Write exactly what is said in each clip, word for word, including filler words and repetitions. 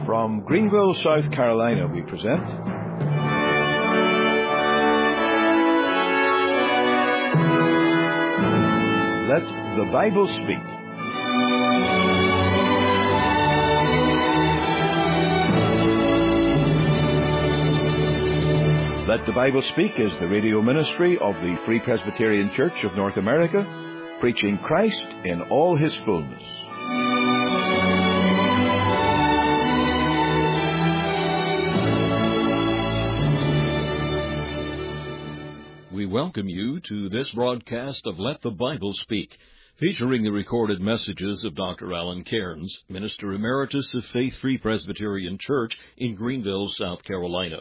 From Greenville, South Carolina, we present Let the Bible Speak. Let the Bible Speak is the radio ministry of the Free Presbyterian Church of North America, preaching Christ in all His fullness. We welcome you to this broadcast of Let the Bible Speak, featuring the recorded messages of Doctor Alan Cairns, Minister Emeritus of Faith Free Presbyterian Church in Greenville, South Carolina.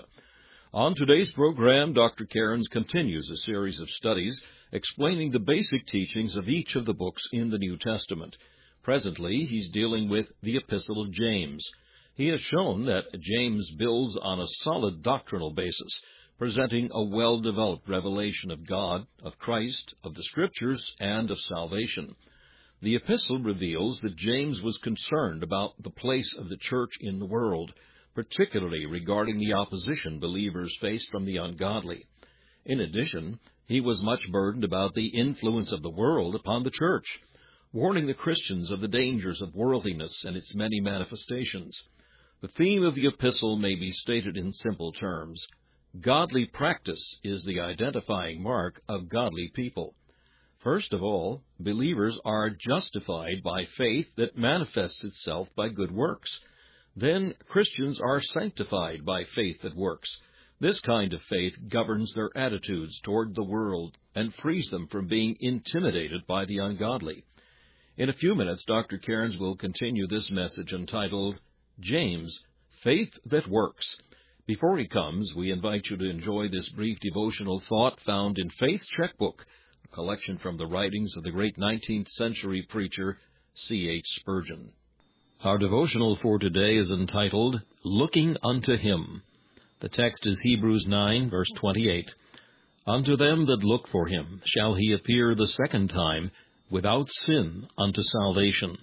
On today's program, Doctor Cairns continues a series of studies explaining the basic teachings of each of the books in the New Testament. Presently, he's dealing with the Epistle of James. He has shown that James builds on a solid doctrinal basis, presenting a well-developed revelation of God, of Christ, of the Scriptures, and of salvation. The epistle reveals that James was concerned about the place of the church in the world, particularly regarding the opposition believers faced from the ungodly. In addition, he was much burdened about the influence of the world upon the church, warning the Christians of the dangers of worldliness and its many manifestations. The theme of the epistle may be stated in simple terms. Godly practice is the identifying mark of godly people. First of all, believers are justified by faith that manifests itself by good works. Then Christians are sanctified by faith that works. This kind of faith governs their attitudes toward the world and frees them from being intimidated by the ungodly. In a few minutes, Doctor Cairns will continue this message entitled, James, Faith That Works. Before he comes, we invite you to enjoy this brief devotional thought found in Faith's Checkbook, a collection from the writings of the great nineteenth century preacher C H Spurgeon. Our devotional for today is entitled, Looking Unto Him. The text is Hebrews nine, verse twenty-eight. Unto them that look for him shall he appear the second time, without sin unto salvation.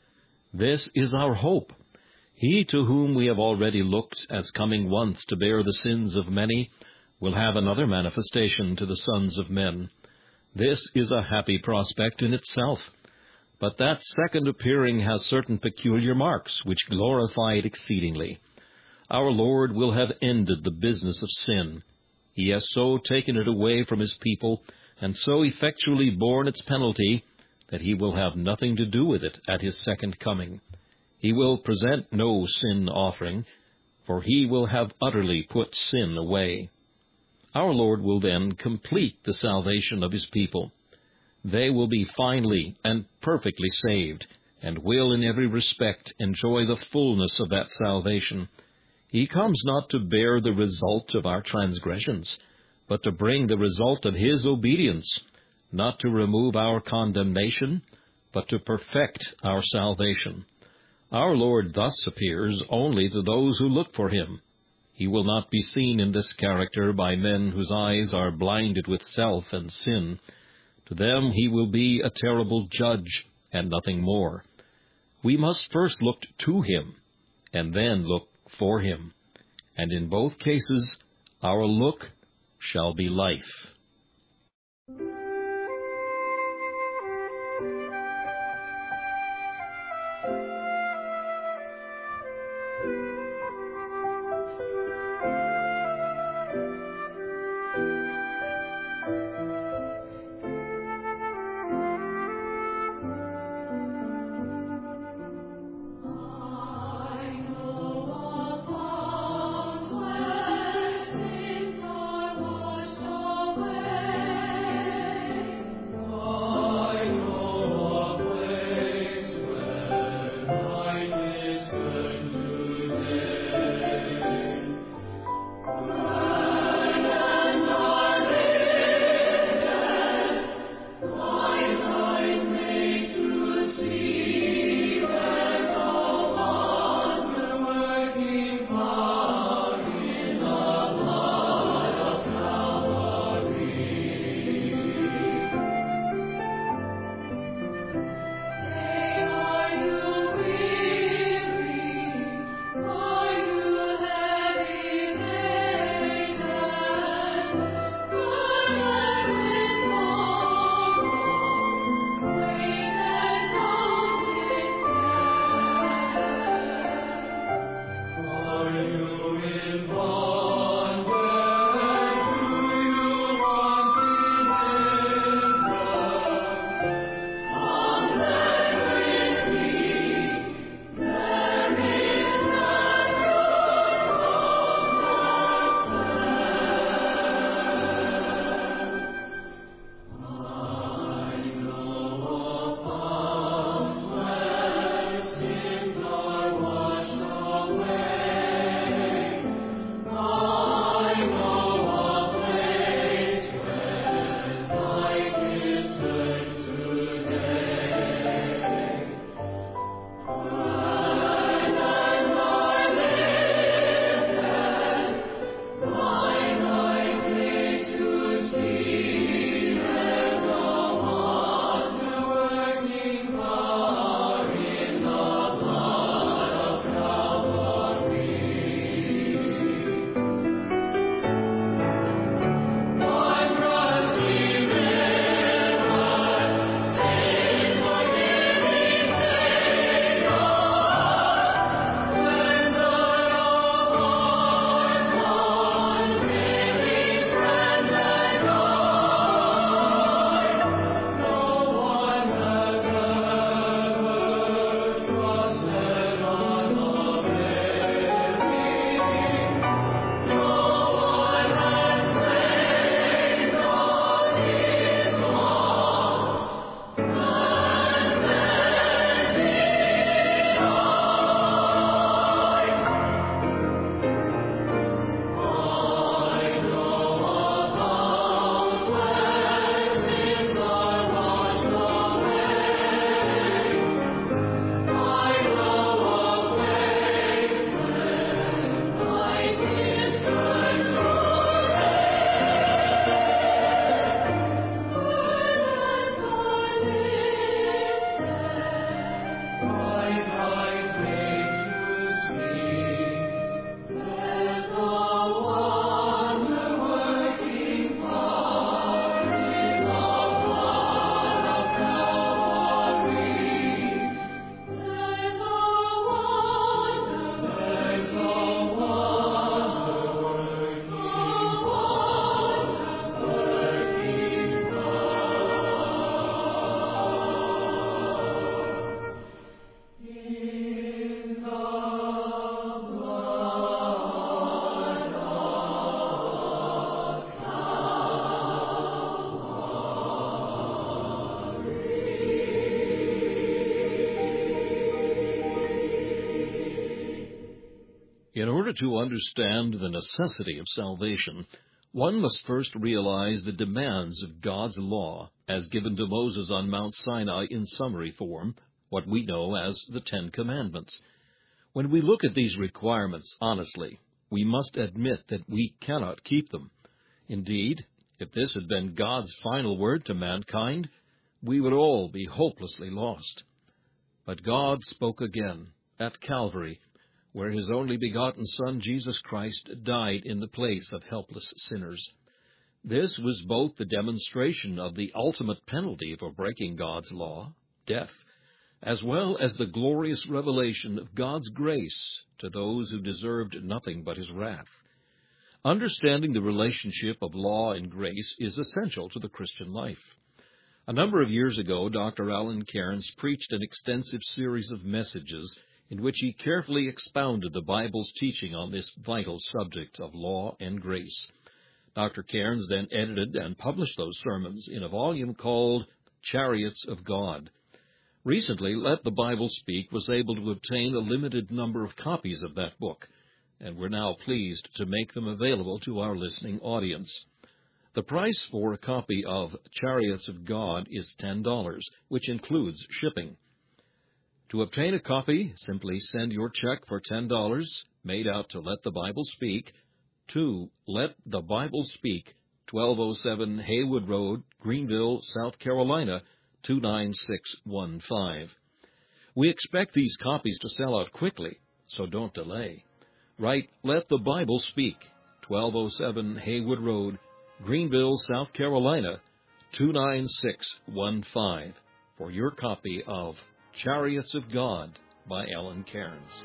This is our hope. He to whom we have already looked as coming once to bear the sins of many will have another manifestation to the sons of men. This is a happy prospect in itself. But that second appearing has certain peculiar marks which glorify it exceedingly. Our Lord will have ended the business of sin. He has so taken it away from His people and so effectually borne its penalty that He will have nothing to do with it at His second coming. He will present no sin offering, for He will have utterly put sin away. Our Lord will then complete the salvation of His people. They will be finally and perfectly saved, and will in every respect enjoy the fullness of that salvation. He comes not to bear the result of our transgressions, but to bring the result of His obedience, not to remove our condemnation, but to perfect our salvation. Our Lord thus appears only to those who look for Him. He will not be seen in this character by men whose eyes are blinded with self and sin. To them He will be a terrible judge, and nothing more. We must first look to Him, and then look for Him. And in both cases, our look shall be life. Today In order to understand the necessity of salvation, one must first realize the demands of God's law as given to Moses on Mount Sinai in summary form, what we know as the Ten Commandments. When we look at these requirements honestly, we must admit that we cannot keep them. Indeed, if this had been God's final word to mankind, we would all be hopelessly lost. But God spoke again at Calvary, where His only begotten Son, Jesus Christ, died in the place of helpless sinners. This was both the demonstration of the ultimate penalty for breaking God's law, death, as well as the glorious revelation of God's grace to those who deserved nothing but His wrath. Understanding the relationship of law and grace is essential to the Christian life. A number of years ago, Doctor Alan Cairns preached an extensive series of messages in which he carefully expounded the Bible's teaching on this vital subject of law and grace. Doctor Cairns then edited and published those sermons in a volume called Chariots of God. Recently, Let the Bible Speak was able to obtain a limited number of copies of that book, and we're now pleased to make them available to our listening audience. The price for a copy of Chariots of God is ten dollars, which includes shipping. To obtain a copy, simply send your check for ten dollars, made out to Let the Bible Speak, to Let the Bible Speak, twelve oh seven Haywood Road, Greenville, South Carolina, two nine six one five. We expect these copies to sell out quickly, so don't delay. Write Let the Bible Speak, twelve oh seven Haywood Road, Greenville, South Carolina, two nine six one five, for your copy of Chariots of God by Alan Cairns.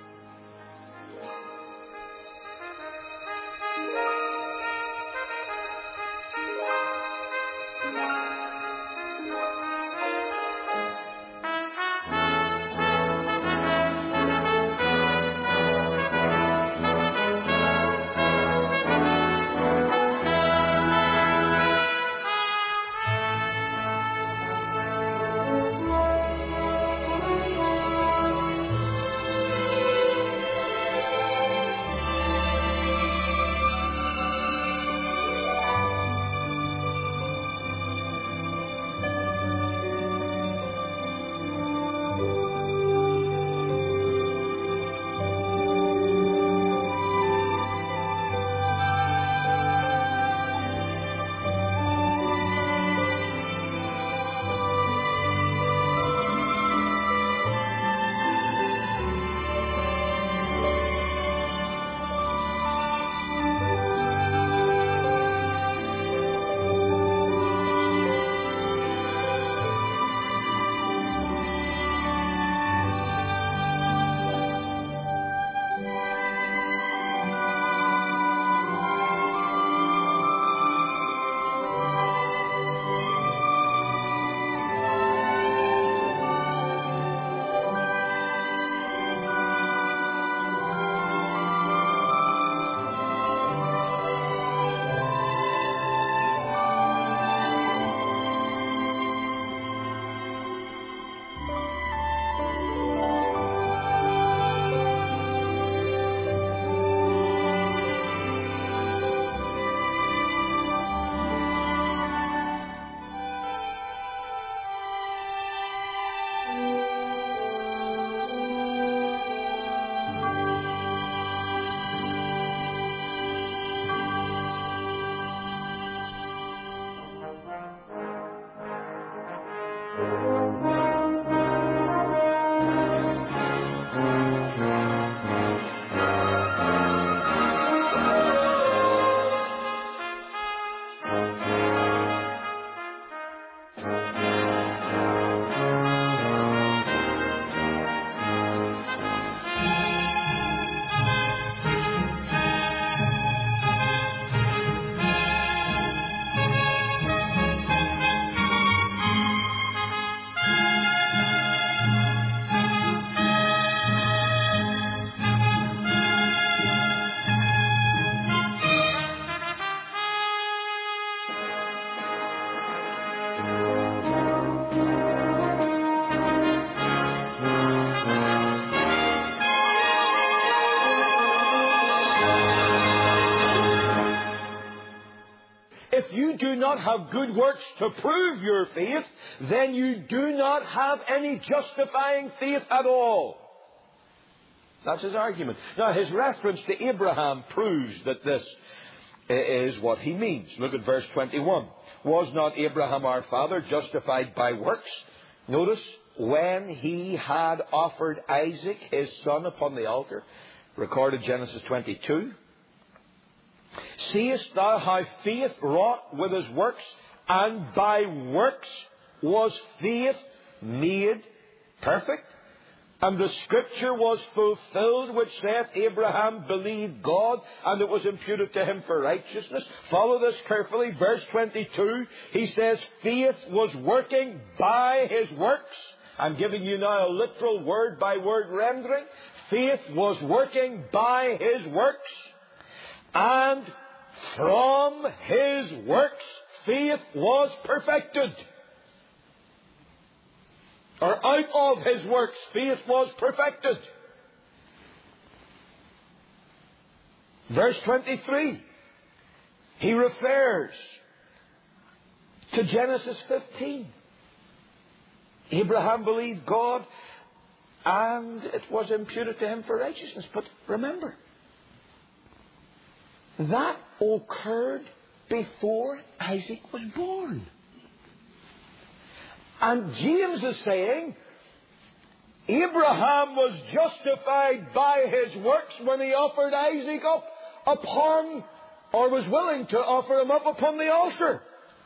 not have good works to prove your faith, then you do not have any justifying faith at all. That's his argument. Now, his reference to Abraham proves that this is what he means. Look at verse twenty-one. Was not Abraham our father justified by works? Notice, when he had offered Isaac, his son, upon the altar. Recorded Genesis twenty-two. Seest thou how faith wrought with his works, and by works was faith made perfect? And the scripture was fulfilled which saith, Abraham believed God, and it was imputed to him for righteousness. Follow this carefully. Verse twenty-two, he says, faith was working by his works. I'm giving you now a literal word-by-word rendering. Faith was working by his works. And from his works, faith was perfected. Or out of his works, faith was perfected. Verse twenty-three, he refers to Genesis fifteen. Abraham believed God, and it was imputed to him for righteousness. But remember, that occurred before Isaac was born. And James is saying, Abraham was justified by his works when he offered Isaac up upon, or was willing to offer him up upon the altar.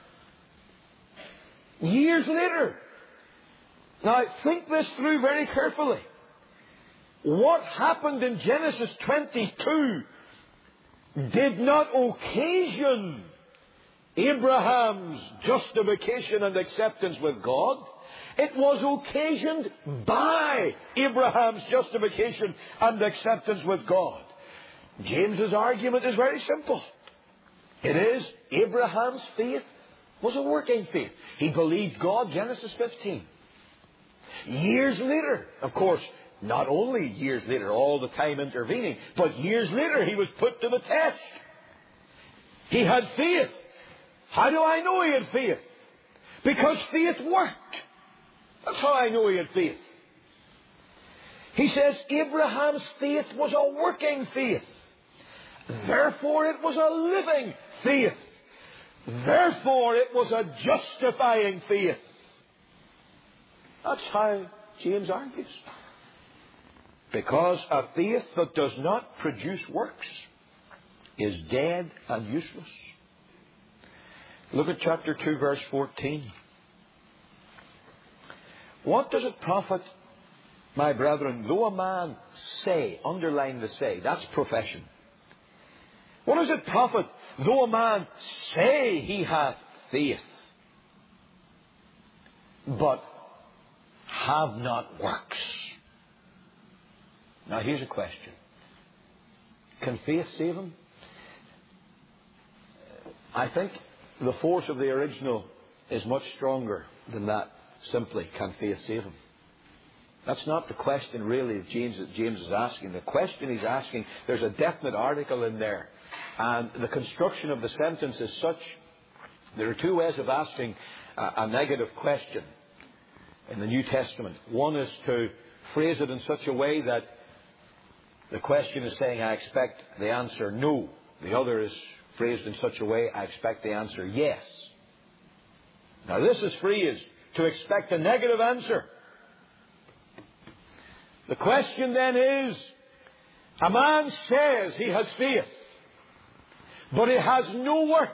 Years later. Now, think this through very carefully. What happened in Genesis twenty-two did not occasion Abraham's justification and acceptance with God. It was occasioned by Abraham's justification and acceptance with God. James's argument is very simple. It is Abraham's faith was a working faith. He believed God, Genesis fifteen. Years later, of course, not only years later, all the time intervening, but years later he was put to the test. He had faith. How do I know he had faith? Because faith worked. That's how I know he had faith. He says Abraham's faith was a working faith. Therefore it was a living faith. Therefore it was a justifying faith. That's how James argues. Because a faith that does not produce works is dead and useless. Look at chapter two, verse fourteen. What does it profit, my brethren, though a man say, underline the say, that's profession. What does it profit, though a man say he hath faith, but have not works? Now here's a question. Can faith save him? I think the force of the original is much stronger than that. Simply, can faith save him? That's not the question really that James, James is asking. The question he's asking, there's a definite article in there. And the construction of the sentence is such, there are two ways of asking a, a negative question in the New Testament. One is to phrase it in such a way that the question is saying, I expect the answer no. The other is phrased in such a way, I expect the answer yes. Now this is phrased to expect a negative answer. The question then is, a man says he has faith, but he has no works.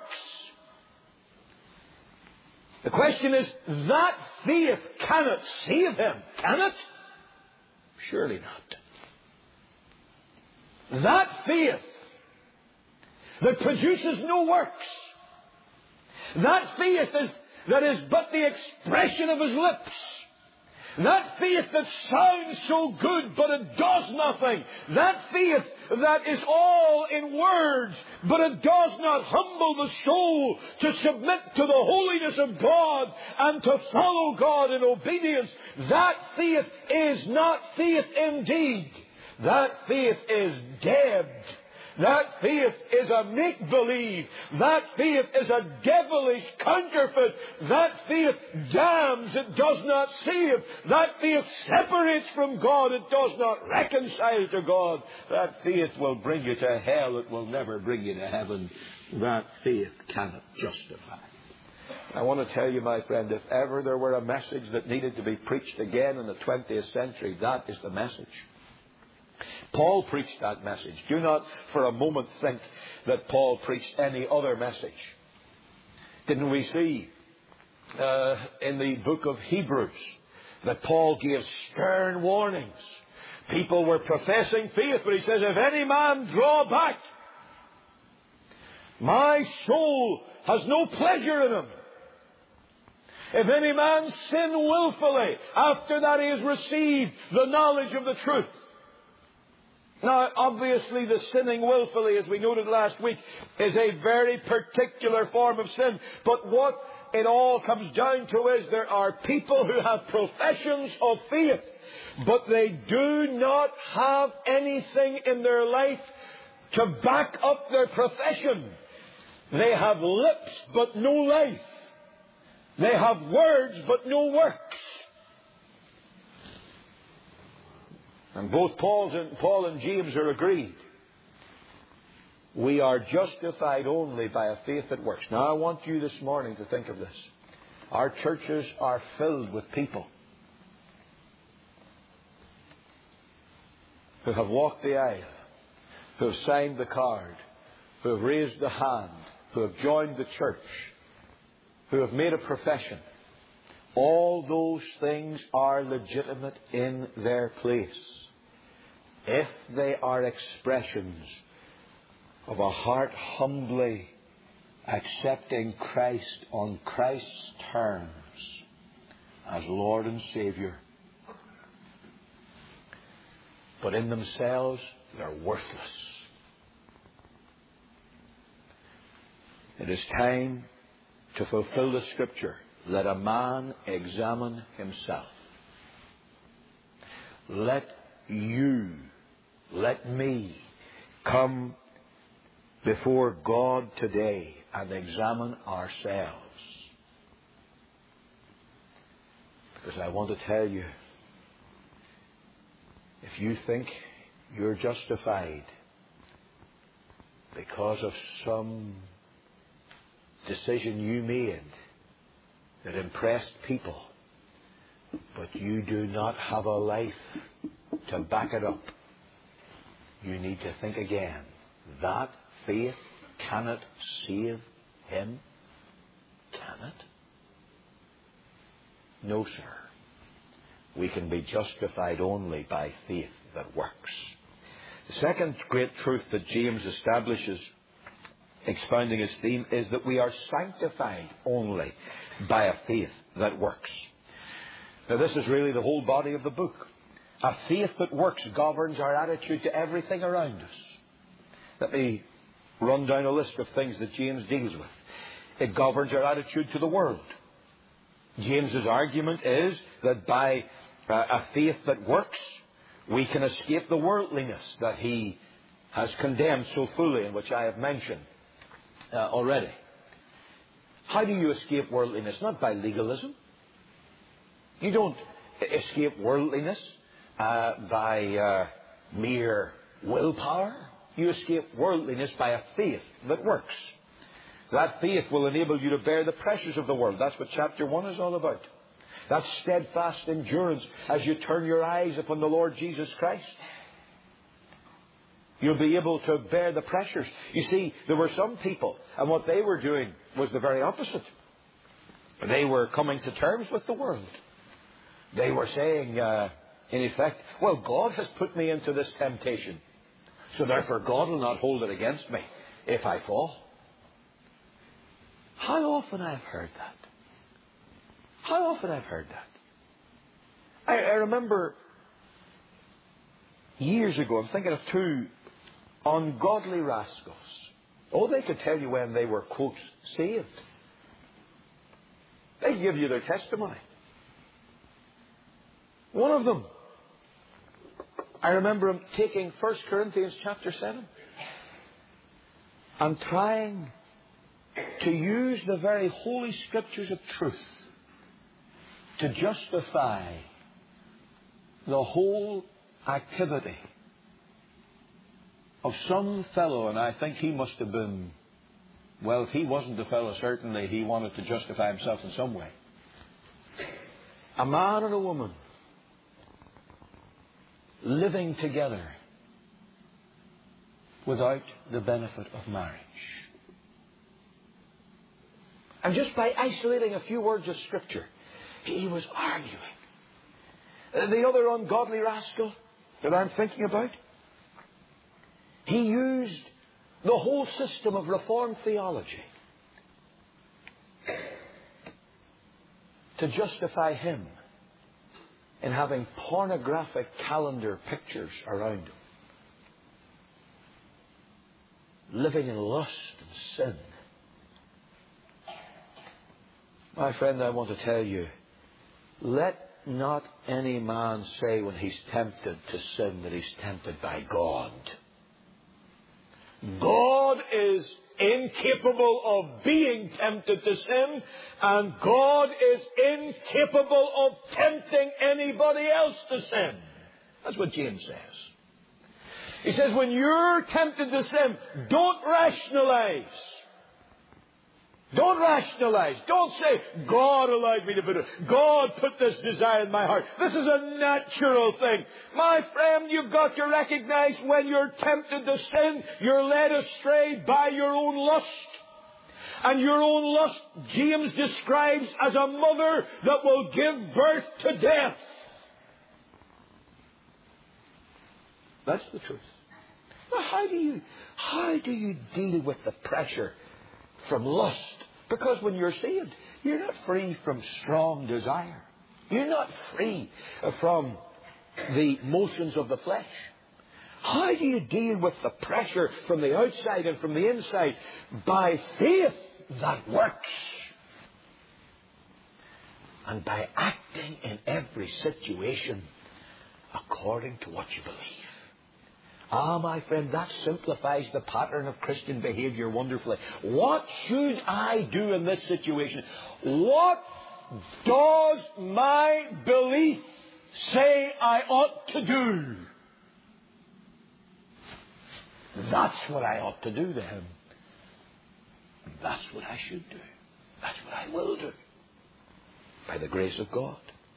The question is, that faith cannot save him, can it? Surely not. That faith that produces no works, that faith is, that is but the expression of his lips, that faith that sounds so good but it does nothing, that faith that is all in words but it does not humble the soul to submit to the holiness of God and to follow God in obedience, that faith is not faith indeed. That faith is dead. That faith is a make-believe. That faith is a devilish counterfeit. That faith damns, it does not save. That faith separates from God, it does not reconcile to God. That faith will bring you to hell, it will never bring you to heaven. That faith cannot justify. I want to tell you, my friend, if ever there were a message that needed to be preached again in the twentieth century, that is the message. Paul preached that message. Do not for a moment think that Paul preached any other message. Didn't we see uh, in the book of Hebrews that Paul gave stern warnings? People were professing faith, but he says, if any man draw back, my soul has no pleasure in him. If any man sin willfully, after that he has received the knowledge of the truth. Now, obviously, the sinning willfully, as we noted last week, is a very particular form of sin. But what it all comes down to is there are people who have professions of faith, but they do not have anything in their life to back up their profession. They have lips, but no life. They have words, but no works. And both Paul and, Paul and James are agreed. We are justified only by a faith that works. Now, I want you this morning to think of this. Our churches are filled with people who have walked the aisle, who have signed the card, who have raised the hand, who have joined the church, who have made a profession. All those things are legitimate in their place, if they are expressions of a heart humbly accepting Christ on Christ's terms as Lord and Saviour. But in themselves, they're worthless. It is time to fulfill the Scripture. Let a man examine himself. Let you, let me come before God today and examine ourselves. Because I want to tell you, if you think you're justified because of some decision you made that impressed people, but you do not have a life to back it up, you need to think again. That faith cannot save him. Can it? No, sir. We can be justified only by faith that works. The second great truth that James establishes, expounding his theme, is that we are sanctified only by a faith that works. Now, this is really the whole body of the book. A faith that works governs our attitude to everything around us. Let me run down a list of things that James deals with. It governs our attitude to the world. James's argument is that by uh, a faith that works, we can escape the worldliness that he has condemned so fully, and which I have mentioned uh, already. How do you escape worldliness? Not by legalism. You don't escape worldliness uh, by uh, mere willpower. You escape worldliness by a faith that works. That faith will enable you to bear the pressures of the world. That's what chapter one is all about. That steadfast endurance as you turn your eyes upon the Lord Jesus Christ. You'll be able to bear the pressures. You see, there were some people, and what they were doing was the very opposite. They were coming to terms with the world. They were saying, uh, in effect, well, God has put me into this temptation, so therefore God will not hold it against me if I fall. How often I've heard that. How often I've heard that. I, I remember years ago, I'm thinking of two ungodly rascals. Oh, they could tell you when they were, quote, saved. They give you their testimony. One of them, I remember him taking First Corinthians chapter seven. and trying to use the very holy scriptures of truth to justify the whole activity of some fellow, and I think he must have been, well, if he wasn't the fellow, certainly he wanted to justify himself in some way. A man and a woman living together without the benefit of marriage. And just by isolating a few words of Scripture, he was arguing. The other ungodly rascal that I'm thinking about, he used the whole system of Reformed theology to justify him in having pornographic calendar pictures around him, living in lust and sin. My friend, I want to tell you, let not any man say when he's tempted to sin that he's tempted by God. God is incapable of being tempted to sin, and God is incapable of tempting anybody else to sin. That's what James says. He says, when you're tempted to sin, don't rationalize. Don't rationalize. Don't say, God allowed me to put it. God put this desire in my heart. This is a natural thing. My friend, you've got to recognize when you're tempted to sin, you're led astray by your own lust. And your own lust, James describes as a mother that will give birth to death. That's the truth. Now, how do you, how do you deal with the pressure from lust? Because when you're saved, you're not free from strong desire. You're not free from the motions of the flesh. How do you deal with the pressure from the outside and from the inside? By faith that works. And by acting in every situation according to what you believe. Ah, my friend, that simplifies the pattern of Christian behavior wonderfully. What should I do in this situation? What does my belief say I ought to do? That's what I ought to do to him. That's what I should do. That's what I will do. By the grace of God.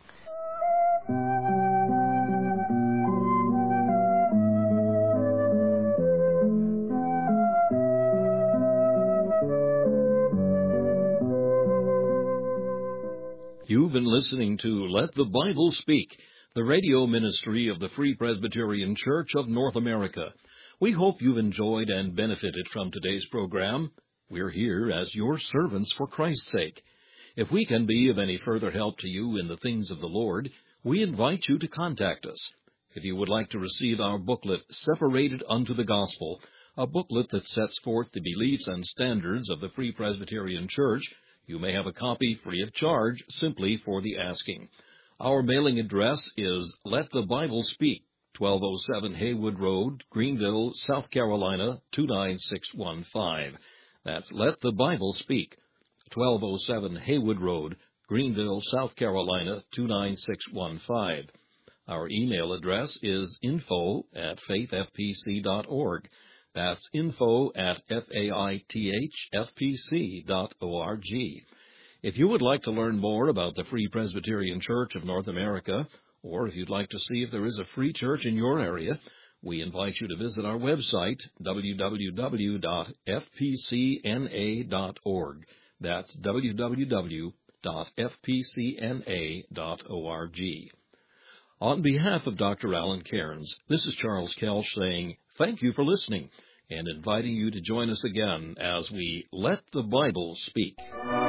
You've been listening to Let the Bible Speak, the radio ministry of the Free Presbyterian Church of North America. We hope you've enjoyed and benefited from today's program. We're here as your servants for Christ's sake. If we can be of any further help to you in the things of the Lord, we invite you to contact us. If you would like to receive our booklet, Separated Unto the Gospel, a booklet that sets forth the beliefs and standards of the Free Presbyterian Church, you may have a copy free of charge simply for the asking. Our mailing address is Let the Bible Speak, twelve oh seven Haywood Road, Greenville, South Carolina, two nine six one five. That's Let the Bible Speak, twelve oh seven Haywood Road, Greenville, South Carolina, two nine six one five. Our email address is info at faith f p c dot org. That's info at faithfpc dot org. If you would like to learn more about the Free Presbyterian Church of North America, or if you'd like to see if there is a free church in your area, we invite you to visit our website, w w w dot f p c n a dot org. That's w w w dot f p c n a dot org. On behalf of Doctor Alan Cairns, this is Charles Kelch saying thank you for listening and inviting you to join us again as we Let the Bible Speak.